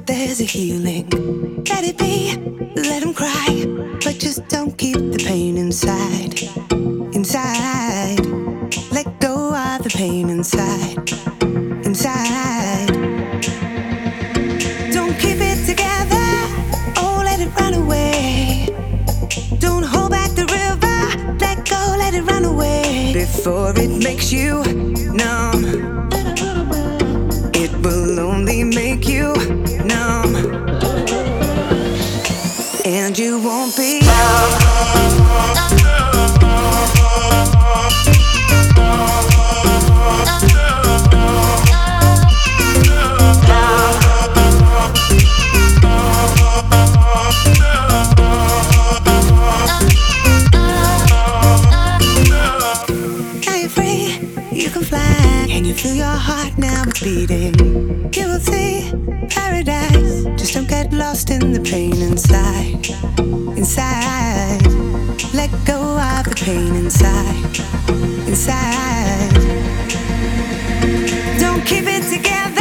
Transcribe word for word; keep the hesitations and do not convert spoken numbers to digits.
there's a healing. Let it be, let him cry, but just don't keep the pain inside. Inside, let go of the pain inside. Inside, don't keep it together, oh let it run away. Don't hold back the river, let go, let it run away. Before it makes you numb, it will only make you numb, and you won't be you can fly. Can you feel your heart now it's beating? You will see paradise. Just don't get lost in the pain inside. Inside, let go of the pain inside. Inside, don't keep it together.